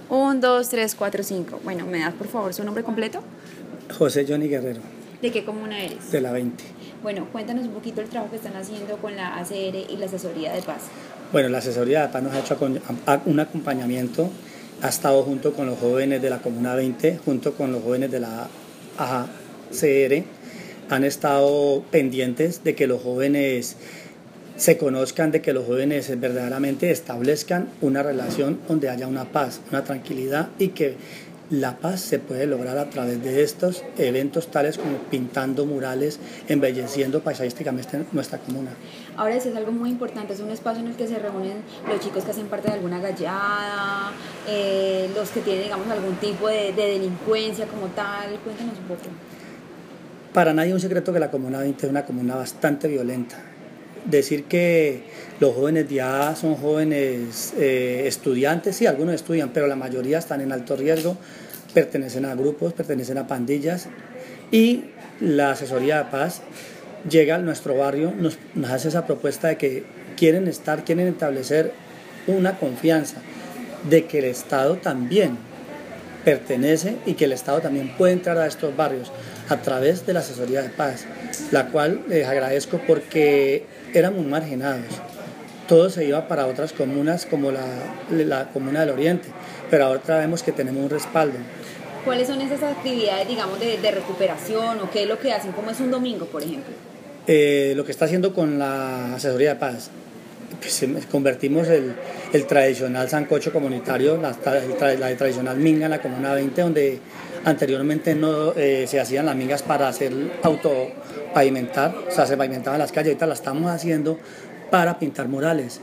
1, 2, 3, 4, 5. Bueno, ¿me das por favor su nombre completo? José Johnny Guerrero, ¿De qué comuna eres? de la 20. Bueno, cuéntanos un poquito el trabajo que están haciendo con la ACR y la Asesoría de Paz. Bueno, la asesoría de paz nos ha hecho un acompañamiento, ha estado junto con los jóvenes de la Comuna 20, junto con los jóvenes de la ACR, han estado pendientes de que los jóvenes se conozcan, de que los jóvenes verdaderamente establezcan una relación donde haya una paz, una tranquilidad, y que la paz se puede lograr a través de estos eventos tales como pintando murales, embelleciendo paisajísticamente nuestra comuna. Ahora eso es algo muy importante, es un espacio en el que se reúnen los chicos que hacen parte de alguna gallada, los que tienen, digamos, algún tipo de delincuencia como tal. Cuéntanos un poco. Para nadie es un secreto que la Comuna 20 es una comuna bastante violenta. Decir que los jóvenes ya son jóvenes estudiantes, sí, algunos estudian, pero la mayoría están en alto riesgo, pertenecen a grupos, pertenecen a pandillas, y la asesoría de paz llega a nuestro barrio, nos hace esa propuesta de que quieren establecer una confianza de que el Estado también pertenece y que el Estado también puede entrar a estos barrios a través de la asesoría de paz, la cual les agradezco porque éramos marginados. Todo se iba para otras comunas como la Comuna del Oriente, pero ahora vemos que tenemos un respaldo. ¿Cuáles son esas actividades, digamos, de recuperación o qué es lo que hacen? ¿Cómo es un domingo, por ejemplo? Lo que está haciendo con la asesoría de paz, pues convertimos el tradicional sancocho comunitario, la tradicional minga en la Comuna 20, donde anteriormente no se hacían las mingas para hacer autopavimentar, o sea, se pavimentaban las calles, ahorita la estamos haciendo para pintar murales.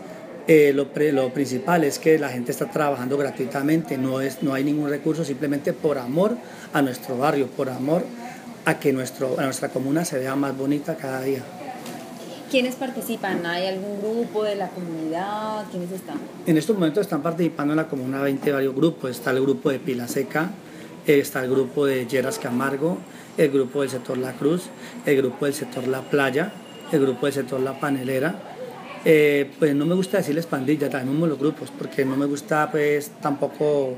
Lo principal es que la gente está trabajando gratuitamente, no hay ningún recurso, simplemente por amor a nuestro barrio, por amor a que nuestra comuna se vea más bonita cada día. ¿Quiénes participan? ¿Hay algún grupo de la comunidad? ¿Quiénes están? En estos momentos están participando en la Comuna 20 varios grupos. Está el grupo de Pila Seca, está el grupo de Lleras Camargo, el grupo del sector La Cruz, el grupo del sector La Playa, el grupo del sector La Panelera. Pues no me gusta decirles pandilla, también somos los grupos, porque no me gusta pues tampoco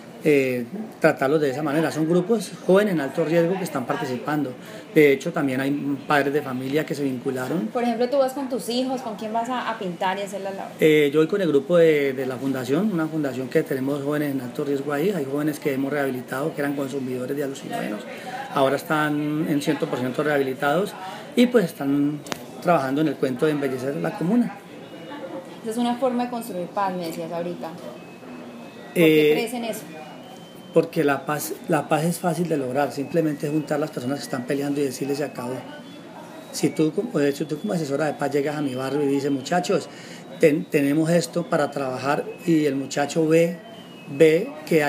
tratarlos de esa manera. Son grupos jóvenes en alto riesgo que están participando. De hecho, también hay padres de familia que se vincularon. Por ejemplo, tú vas con tus hijos, ¿con quién vas a pintar y hacer la labor? Yo voy con el grupo de la fundación, una fundación que tenemos jóvenes en alto riesgo ahí. Hay jóvenes que hemos rehabilitado, que eran consumidores de alucinógenos. Ahora están en 100% rehabilitados y pues están trabajando en el cuento de embellecer la comuna. Esa es una forma de construir paz, me decías ahorita. ¿Por qué crees en eso? Porque la paz es fácil de lograr, simplemente es juntar las personas que están peleando y decirles se acabó. Si tú como asesora de paz llegas a mi barrio y dices, muchachos, tenemos esto para trabajar, y el muchacho ve que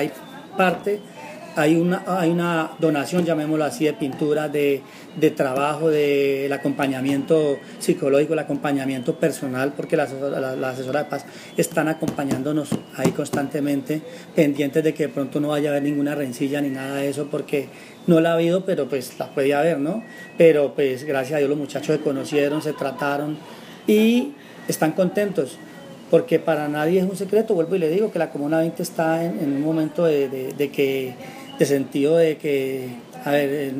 hay una donación, llamémoslo así, de pintura, de trabajo, del acompañamiento psicológico, el acompañamiento personal, porque la asesora de paz están acompañándonos ahí constantemente, pendientes de que de pronto no vaya a haber ninguna rencilla ni nada de eso, porque no la ha habido, pero pues la puede haber, ¿no? Pero pues gracias a Dios los muchachos se conocieron, se trataron y están contentos. Porque para nadie es un secreto, vuelvo y le digo, que la Comuna 20 está en un momento de sentido de que, a ver,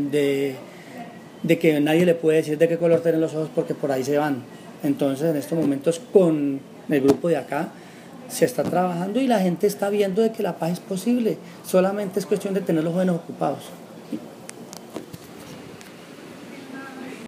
de que nadie le puede decir de qué color tienen los ojos porque por ahí se van. Entonces, en estos momentos, con el grupo de acá, se está trabajando y la gente está viendo de que la paz es posible. Solamente es cuestión de tener los jóvenes ocupados.